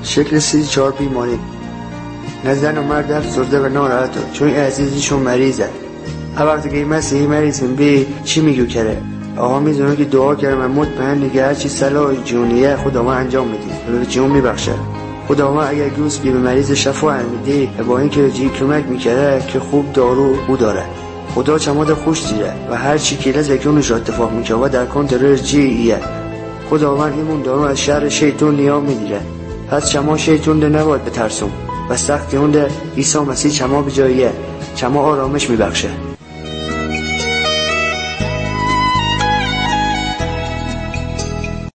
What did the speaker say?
شکل 34 بیماری. نه زن و مرد افسرده و ناراحته چون عزیزیشون مریضه. هر وقتی که مسیحی مریضیم بی چی میگو کره؟ آقا میدونه که دعا کردم و مطمئن دیگه هرچی صلاح جونیه خدا انجام میدی و به جون میبخشه. خدا اگر گوز بی به مریض شفا میدی و با اینکه جی کمک میکره که خوب دارو او داره. خدا چماد خوش دیره و هر چی که لازم کنش اتفاق میکنه و در کنترل جی ایه. خداوند ایمون دارو از شر شیطان نیا میگیره. پس چما شیطان ده نباید بترسون و سختی اون ده عیسی مسیح چما بجاییه، چما آرامش میبخشه.